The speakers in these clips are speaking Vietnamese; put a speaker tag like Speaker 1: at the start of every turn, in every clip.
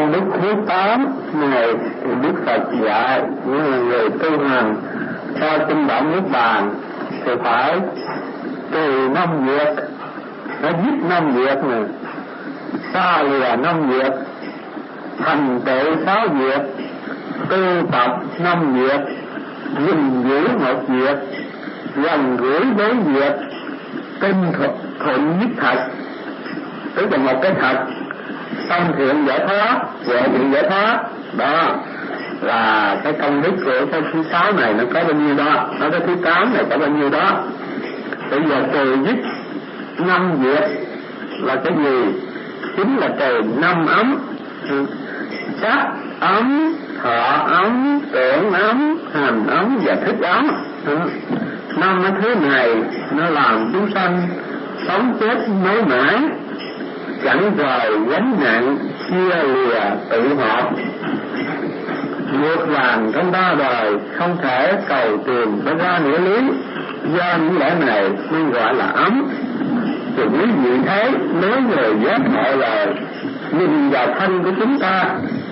Speaker 1: công đức thứ 8 này Đức Phật dạy những người tu hành theo tinh động Niết Bàn thì phải từ 5 việc, nó giúp 5 việc này, xa lìa 5 việc, thành tựu 6 việc, tu tập 5 việc, gìn giữ 1 việc, gần gũi với việc, tinh thuận nhất thật, tức là một cái thật, song thiện giải thoát, huệ thiện giải thoát. Đó là cái công đức của cái thứ 6 này, nó có bao nhiêu đó, nó cái thứ 8 này có bao nhiêu đó. Bây giờ trừ dứt 5 việc là cái gì? Chính là trừ 5 ấm: sắc ấm, thọ ấm, tưởng ấm, hành ấm và thức ấm. 5 cái thứ này nó làm chúng sanh sống chết mới mãi, chẳng rời gánh nặng chia lìa tự hợp. Ngược vàng trong 3 đời không thể cầu tìm cho ra nghĩa lý, do những lẽ này nên gọi là ấm. Thì quý vị thấy nếu người giác ngộ lời nhìn vào thân của chúng ta,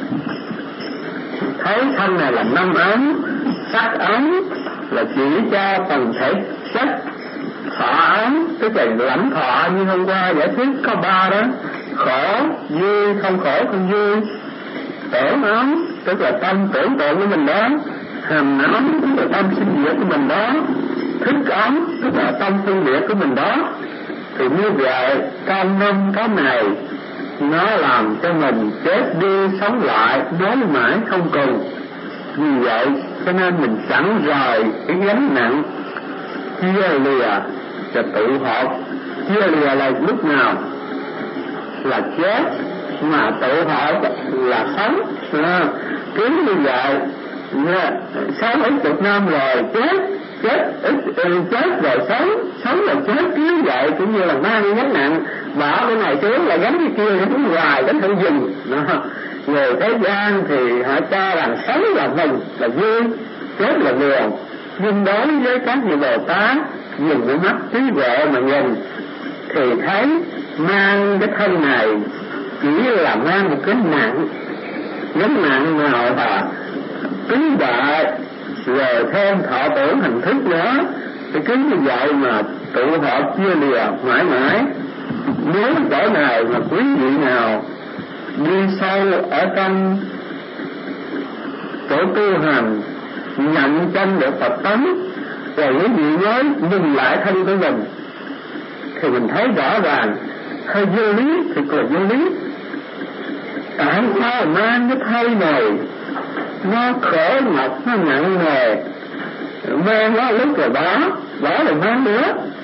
Speaker 1: thấy thân này là 5 ấm. Sắc ấm là chỉ cho phần thể chất, thọ ấm tức là lãnh thọ như hôm qua giải thích có 3 đó, khổ vui không khổ không vui. Tưởng ấm tức là tâm tưởng tượng của mình đó, hành ấm tức là tâm sinh diệt của mình đó, thức ấm tức là tâm phân biệt của mình đó. Thì như vậy trong 5 cái này nó làm cho mình chết đi sống lại nói mãi không cùng. Vì vậy cho nên mình chẳng rời cái gánh nặng chia lìa và tự hợp. Chia lìa là lúc nào? Là chết, mà tự hợp là sống. Cứ như vậy sống ít chục năm rồi chết rồi sống rồi chết, cứ vậy cũng như là mang gánh nặng, bỏ cái này xuống là gánh cái kia, gánh hoài gánh không dừng. Người thế gian thì họ cho rằng sống là mừng là vui, chết là buồn. Nhưng đối với các vị Bồ Tát dùng cái mắt trí huệ mà nhìn thì thấy mang cái thân này chỉ là mang một cái nặng, gánh nặng nào là tứ đại, rồi thêm thọ tưởng hành thức nữa. Thì cứ như vậy mà tụ hợp chia lìa mãi mãi. Nếu chỗ này mà quý vị nào đi sâu ở trong chỗ tu hành, nhận chân được Phật tánh, rồi quý vị mới nhìn lại thân của mình thì mình thấy rõ ràng hơi vô lý thì còn vô lý. Tại sao mang cái thây này nó khổ nhọc, nó nặng nề, mang nó lúc rồi bỏ rồi mang nữa,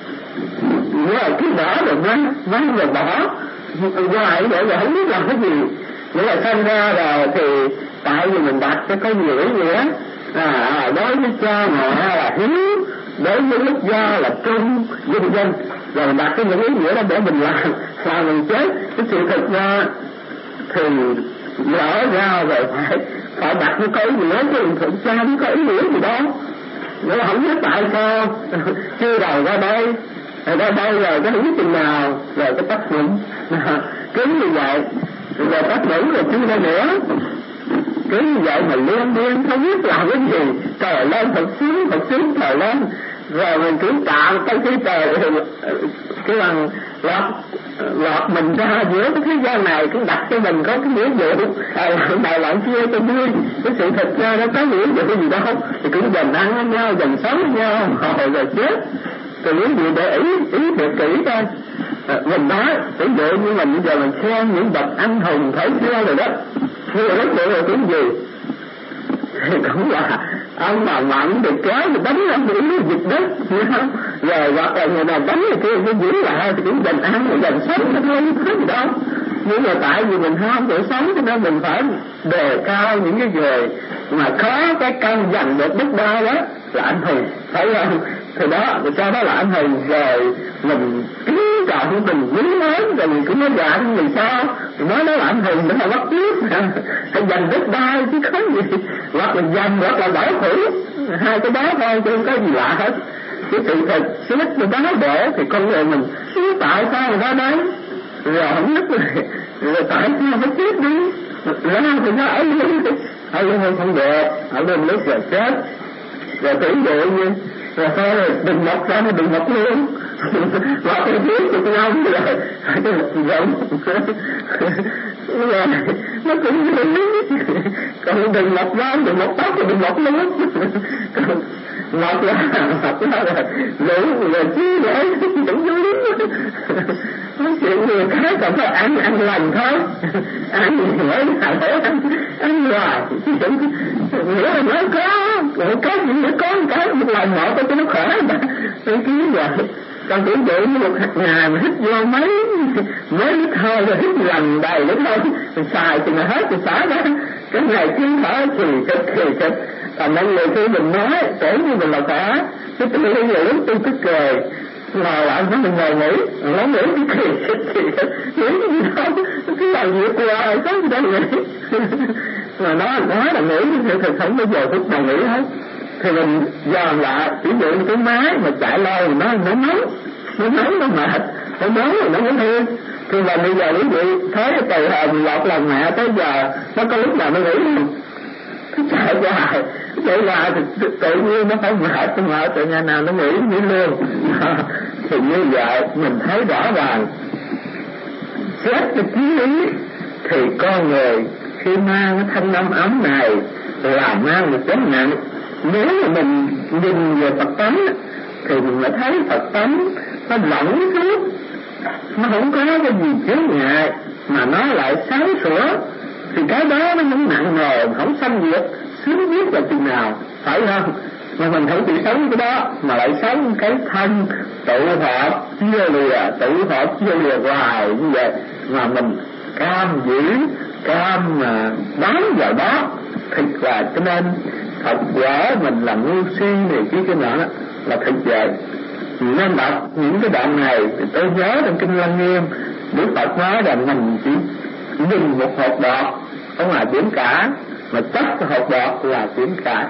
Speaker 1: rồi cứ bỏ rồi mang rồi bỏ hoài vậy là không biết làm cái gì. Nghĩa là sinh ra rồi thì tại vì mình đặt cho có nhiều ý nghĩa. Đối với cha mẹ là hiếu, đối với quốc gia là trung, vân vân, rồi đặt cái những ý nghĩa đó để mình làm mình chết. Cái sự thật ra thì lỡ ra rồi phải đặt nó có ý nghĩa, chứ thực ra không có ý nghĩa gì đó. Nếu không biết tại sao chưa đầu ra đây rồi cái hữu chừng nào rồi cái tác dụng cứ như vậy, rồi tác dụng rồi chưa ra nữa. Cứ như vậy mà liên miên không biết làm cái gì, trời lên Phật xuống trời lên, rồi mình cứ chạm tới cái trời thì cái bằng lọt mình ra giữa cái thế gian này, cũng đặt cho mình có cái nghĩa vụ này làm kia cho vui. Cái sự thật ra nó có nghĩa vụ cái gì đâu, thì cũng dần ăn với nhau, dần sống với nhau, rồi chết. Thì quý vị để ý được kỹ coi. Mình nói ví dụ như mình bây giờ mình khen những bậc anh hùng thời xưa rồi đó, xưa rất nhiều rồi cái gì thì cũng là ông mà mạnh thì kéo thì đánh ông bị dịch đất, rồi hoặc là người nào đánh thì kia giữ lại thì cũng dần ăn rồi dần sống thôi, không có gì đâu. Nhưng mà tại vì mình không thể sống cho nên mình phải đề cao những cái người mà có cái căn giành được đất đai đó là anh hùng, phải không? Thì đó, rồi sau đó là anh hùng, rồi mình kính trọng mình quý lớn, rồi mình cũng nói dạ nhưng vì sao thì nói đó là anh hùng để mà bắt trước hay giành đất đai chứ không gì, hoặc là giành hoặc là bảo thủ, hai cái đó thôi chứ không có gì lạ hết. Cái sự thật xét cho đó để thì con người mình tại sao người ta đấy rồi không biết rồi tại sao phải chết đi, ra thì nó ở luôn không được, ở luôn lúc giờ chết rồi tưởng tượng như rồi thôi đừng mọc ra, đừng mọc luôn và cái biết của ông rồi rộng rồi nó cũng còn đừng mọc ra, đừng mọc tóc, đừng mọc luôn mọc ra rồi lũ rồi chứ để đừng vô lính nói chuyện nhiều cái còn phải ăn lành thôi, ăn mỗi ngày phải ăn hoài chứ đừng nghĩa là nó có những cái có cái một lần một cho nó khỏe mà cái vậy. Còn tưởng tượng như một ngày mà hít vô mấy lít hơi rồi hít lần đầy lít thôi xài thì mà hết thì xả ra cái ngày cứ thở thì còn mọi người khi mình nói tưởng như mình là cả cái tôi nghĩ là lúc tôi cứ cười ngồi lại nói mình ngồi nghĩ nó nghĩ cái kỳ nghĩ cái gì đâu cứ làm việc qua có gì đâu nghĩ mà nói là nghĩ thì thật không bao giờ phút nào nghĩ hết. Thì mình dòm lại ví dụ như cái máy mà chạy lâu nó nóng nó mệt nó nóng rồi nó muốn thương. Thì là bây giờ quý vị thấy từ hồi mình lọt lòng mẹ tới giờ nó có lúc nào nó nghĩ không? Cứ chạy hoài thì tự nhiên nó phải mệt từ ngày nào nó nghĩ luôn thì như vậy mình thấy rõ ràng xét cái chí lý thì con người khi mang cái thanh âm ấm này là mang một vấn nạn. Nếu mà mình nhìn về Phật tánh thì mình mới thấy Phật tánh nó lỏng suốt, nó không có cái gì chướng ngại mà nó lại sáng sủa thì cái đó nó không nặng nề, không xâm diệt sướng biết là chừng nào, phải không? Mà mình không chỉ sống cái đó mà lại sống cái thân tụ hợp chia lìa hoài như vậy mà mình cam giữ cam mà bám vào đó thì là cho nên Phật quả mình là ngu si này cái nọ là thực vậy. Nên đọc những cái đoạn này thì tôi nhớ trong Kinh Lăng Nghiêm Đức Phật nói rằng mình chỉ nhìn một hột bọt không là biển cả, mà chấp hột bọt là biển cả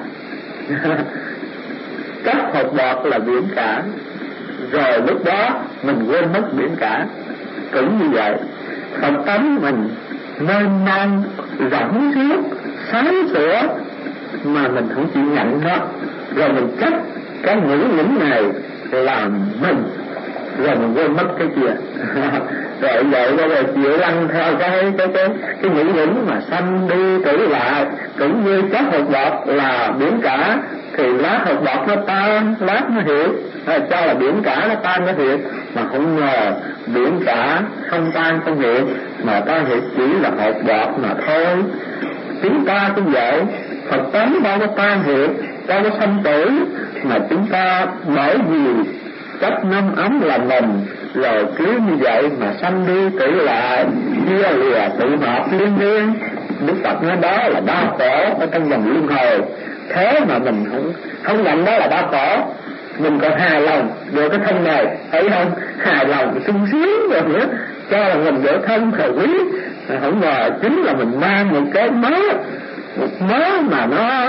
Speaker 1: chấp hột bọt là biển cả, rồi lúc đó mình quên mất biển cả. Cũng như vậy Phật tánh mình nên mang rộng suốt sáng sủa mà mình không chịu nhận nó, rồi mình chấp cái ngữ lĩnh này làm mình, rồi mình quên mất cái kia rồi vậy rồi chịu lăn theo cái ngữ lĩnh mà sanh đi tử lại. Cũng như các hột bọt là biển cả thì lát hột bọt nó tan, lát nó hiện cho là biển cả nó tan nó hiện, mà không ngờ biển cả không tan không hiện mà ta hiện chỉ là hột bọt mà thôi. Chúng ta cũng vậy, Phật tánh đâu có tan hiện, đâu có sanh tử, mà chúng ta bởi vì chấp năm ấm là mình, rồi cứ như vậy mà sanh đi tử lại, chia lìa tự hợp liên liên. Đức Phật nói đó là đau khổ ở trong vòng luân hồi. Thế mà mình không nhận đó là đau khổ, mình còn hài lòng được cái thân này, thấy không? Hài lòng sung sướng rồi nữa, cho là mình được thân thời quý. Không ngờ chính là mình mang một cái mớ mà nó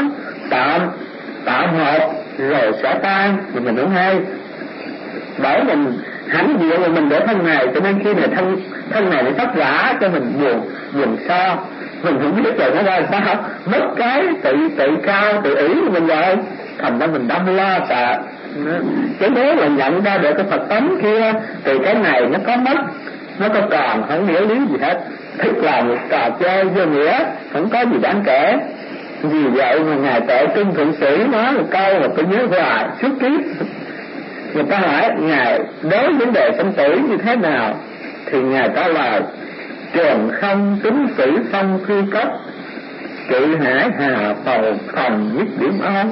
Speaker 1: tạm hợp rồi sẽ tan thì mình không hay. Bởi mình hãnh diện mà mình để thân này, cho nên khi này thân này nó thất vả cho mình buồn sao, mình không biết rồi nó ra sao, mất cái tự cao tự ý của mình rồi, thành ra mình đâm lo sợ. Cái đó là nhận ra được cái Phật tánh kia thì cái này nó có mất, nó có còn, không nghĩa lý gì hết, thích là một trò chơi vô nghĩa, không có gì đáng kể. Vì vậy mà Ngài Tuệ Trung Thượng Sĩ nói một câu mà tôi nhớ hoài suốt kiếp. Người ta hỏi Ngài đối vấn đề sinh tử như thế nào thì Ngài trả lời: trường không tính sử phong phi cấp, cự hải hà phầu phòng nhất điểm ón.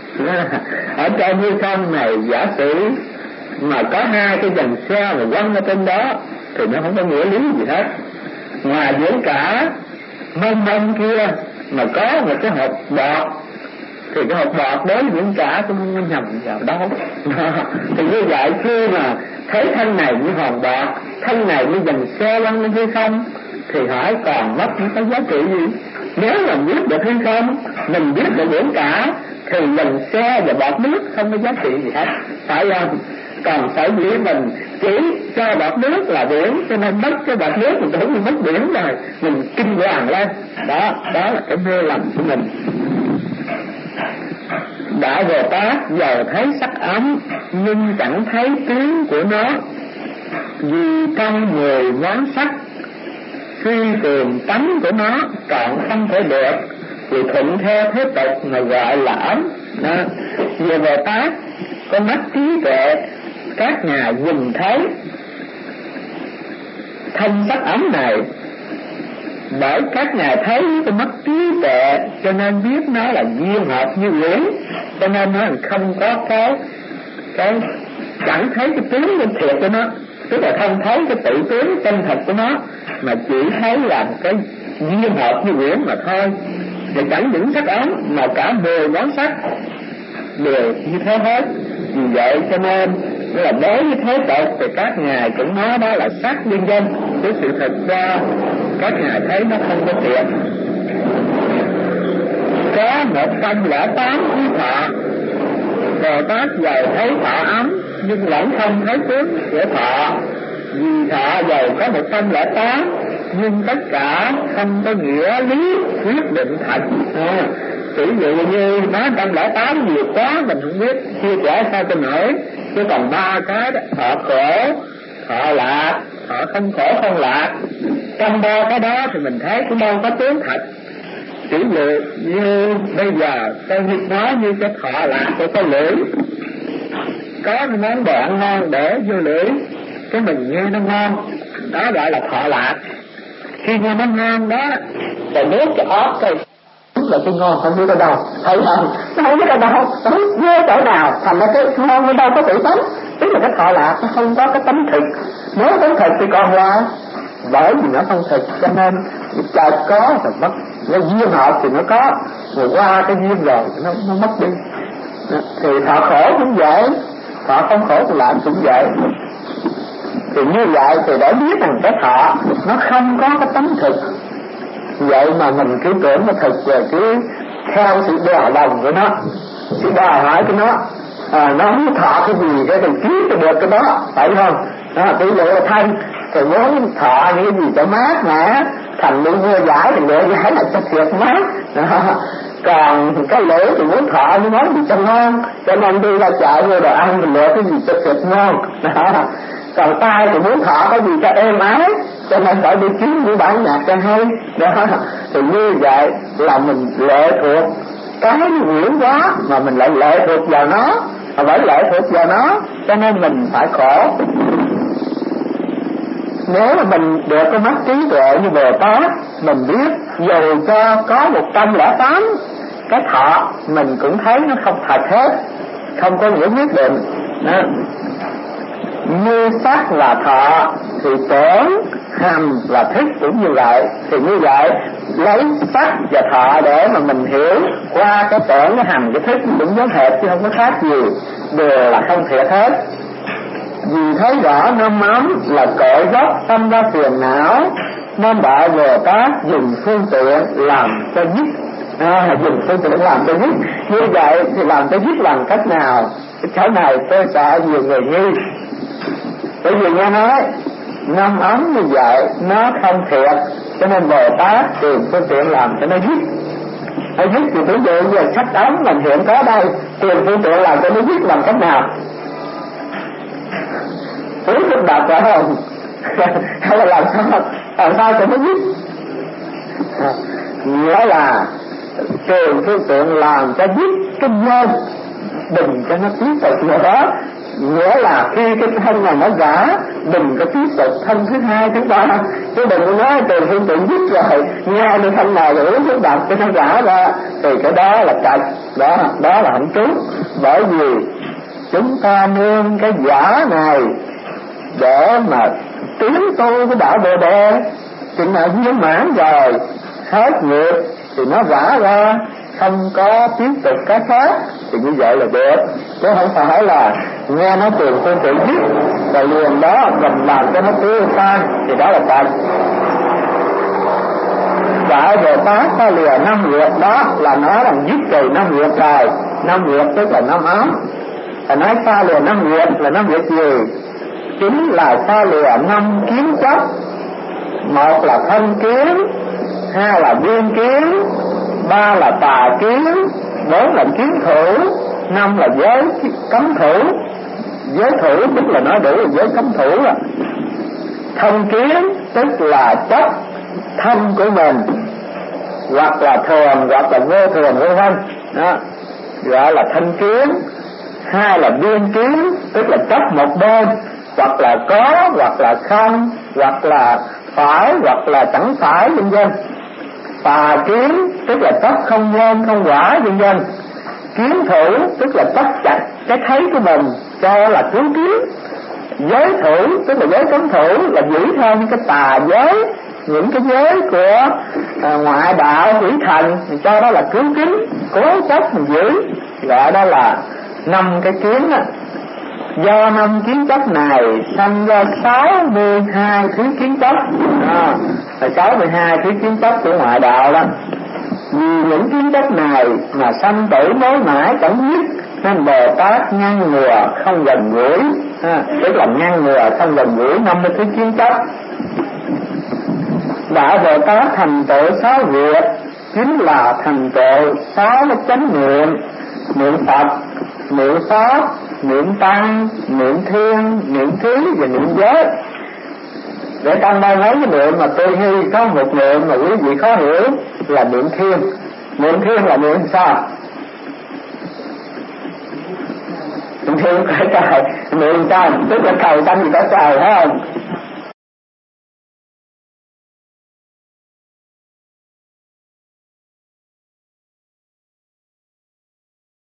Speaker 1: Ở trong hư không này giả sử mà có hai cái dàn xe mà quăng ở trên đó thì nó không có nghĩa lý gì hết. Ngoài biển cả mênh mông kia mà có một cái hộp bọt thì cái hộp bọt đối với biển cả cũng không nhầm vào đâu. Thì như vậy khi mà thấy thân này như hòn bọt, thân này như dàn xe lăn lên hư không thì hỏi còn mất những cái giá trị gì? Nếu mà biết được hư không, mình biết được biển cả thì dàn xe và bọt nước không có giá trị gì hết, phải không? Còn sở dĩ mình chỉ cho bọt nước là biển, cho nên mất cái bọt nước mình tưởng mình mất biển rồi, mình kinh hoàng lên. Đó là cái mê lầm của mình. Đại Bồ Tát giờ thấy sắc ấm nhưng chẳng thấy tướng của nó, vì trong 10 món sắc suy cường tánh của nó còn không thể được, thì thuận theo thế tục mà gọi là ấm. Về Bồ Tát có mắt trí tuệ, các ngài nhìn thấy thân sắc ấm này, bởi các ngài thấy cái mắt trí tuệ cho nên biết nó là duyên hợp như quyển, cho nên nó không có cái chẳng thấy cái tướng bên thiệt của nó, tức là không thấy cái tự tướng chân thật của nó, mà chỉ thấy là cái duyên hợp như quyển mà thôi. Và chẳng những sắc ấm mà cả 10 món sắc đều như thế hết. Vì vậy cho nên là đối với thế tục thì các ngài cũng nói đó là sắc liên danh, cái sự thật ra các ngài thấy nó không có thiệt. Có 108 quý thọ, Bồ Tát giàu thấy thọ ấm nhưng vẫn không thấy tướng của thọ. Vì thọ giàu có 108 nhưng tất cả không có nghĩa lý quyết định thật. Ví dụ như nói 108 nhiều quá mình không biết chia sẻ sao cho nổi. Chứ còn 3 cái đó, thọ khổ, thọ lạc, thọ không khổ không lạc, trong 3 cái đó thì mình thấy cũng đâu có tướng thật. Ví dụ như bây giờ tôi nói như cái thọ lạc của cái lưỡi, có cái món đồ ăn ngon để vô lưỡi, cái mình nghe nó ngon, đó gọi là thọ lạc. Khi nghe nó ngon đó, rồi nuốt cái ớt coi là cái ngon không biết ở đâu, thấy không? Nó không biết ở đâu, không biết ghê chỗ nào, thành ra cái ngon ở đâu có tự tánh. Tức là cái thọ lạc nó không có cái tánh thực. Nếu tánh thực thì còn là bởi vì nó không thực, cho nên chợt có rồi mất. Nó duyên hợp thì nó có, rồi qua cái duyên rồi nó mất đi. Thì thọ khổ cũng vậy, thọ không khổ thì lạc cũng vậy. Thì như vậy thì để biết rằng cái thọ nó không có cái tánh thực. Vậy mà mình cứ tưởng nó thực rồi cứ theo sự đòi lòng của nó, sự đòi hỏi của nó, nó muốn thọ cái gì cái mình kiếm cho được cái đó, phải không? Ví dụ là thân thì muốn thọ những cái gì cho mát mà thành muốn mua giải thì lựa giải là cho thiệt mát. Còn cái lưỡi thì muốn thọ những món gì cho ngon, cho nên đi ra chợ mua đồ ăn thì lựa cái gì cho thiệt ngon. Còn tay thì muốn thọ cái gì cho êm ái, cho nên phải đi kiếm những bản nhạc cho hay. Đó, thì như vậy là mình lệ thuộc cái quyển quá mà mình lại lệ thuộc vào nó, mà bởi lệ thuộc vào nó cho nên mình phải khổ. Nếu mà mình được cái mắt trí tuệ như Bồ Tát, mình biết dù cho có 108 cái thọ mình cũng thấy nó không thật hết, không có nghĩa quyết định. Đó. Như sắc là thọ thì tưởng, hành là thức cũng như vậy. Thì như vậy lấy sắc và thọ để mà mình hiểu qua cái tưởng, cái hành, cái thức cũng giống hệt chứ không có khác gì, đều là không thiệt hết. Vì thấy rõ năm ấm là cội gốc tâm ra phiền não, nên Đại Bồ Tát dùng phương tiện làm cho dứt. Dùng phương tiện làm cho dứt. Như vậy thì làm cho dứt bằng cách nào? Cái chỗ này tôi sợ nhiều người nghi. Bởi vì nghe nói năm ấm như vậy nó không thiệt, cho nên Bồ Tát tìm phương tiện làm cho nó dứt. Nó dứt thì ví dụ như sách ấm mình hiện có đây, tìm phương tiện làm cho nó dứt bằng cách nào? Thứ phức tạp phải không? Hay là làm sao cho nó dứt? Nghĩa là tìm phương tiện làm cho dứt cái nhân, đừng cho nó tiếp tục nữa đó. Nghĩa là khi cái thân này nó giả, đừng có tiếp tục thân thứ hai, thứ ba, chứ đừng có nói từ phương tiện dứt rồi nghe được thân này rồi uống thuốc độc cho nó giả ra, thì cái đó là trật, đó là hạnh trúng. Bởi vì chúng ta nương cái giả này để mà tiến tu cái đạo Bồ Đề, chừng nào viên mãn rồi hết nghiệp thì nó giả ra, không có tiếp tục cái khác, thì như vậy là được. Chứ không phải là nghe nó từ phương tiện dứt rồi liền đó mình làm cho nó tiêu tan, thì đó là tật. Đại Bồ Tát ta lìa 5 nghiệp, đó là nói rằng dứt trừ 5 nghiệp rồi. 5 nghiệp tức là 5 ấm. Và nói ta lìa 5 nghiệp là 5 nghiệp gì? chính là xa lìa 5 kiến chấp. Một là thân kiến, hai là biên kiến, ba là tà kiến, bốn là kiến thủ, năm là giới cấm thủ. Giới thủ tức là nói đủ là giới cấm thủ rồi. Thân kiến tức là chấp thân của mình, hoặc là thường hoặc là vô thường vân vân, đó gọi là thân kiến. Hai là biên kiến tức là chấp một bên, hoặc là có hoặc là không, hoặc là phải hoặc là chẳng phải vân vân. Tà kiến tức là chấp không nhân không quả vân vân. Kiến thủ tức là chấp chặt cái thấy của mình cho là cứu kiến. Giới thủ tức là giới cấm thủ, là giữ theo những cái tà giới, những cái giới của ngoại đạo quỷ thần, cho đó là cứu kính, cố chấp mình giữ, gọi đó là 5 cái kiến á. Do 5 kiến chấp này sanh ra 62 thứ kiến chấp, là 62 thứ kiến chấp của ngoại đạo đó. Vì những kiến chấp này mà sanh tử mối mãi chẳng dứt, nên Bồ Tát ngăn ngừa không gần gũi, tức là ngăn ngừa không gần gũi 50 thứ kiến chấp. Đạo Bồ Tát thành tựu 6 việc, chính là thành tựu 6 cái chánh niệm: niệm Phật, niệm Pháp, niệm Tăng, niệm Thiên, niệm Thí và niệm Giới. Để trong đây mấy cái niệm mà tôi hy có một niệm mà quý vị khó hiểu là niệm Thiên. Niệm Thiên là niệm sao? Niệm Thiên phải trời, niệm sao? Tức là cầu sanh gì có trời, phải không?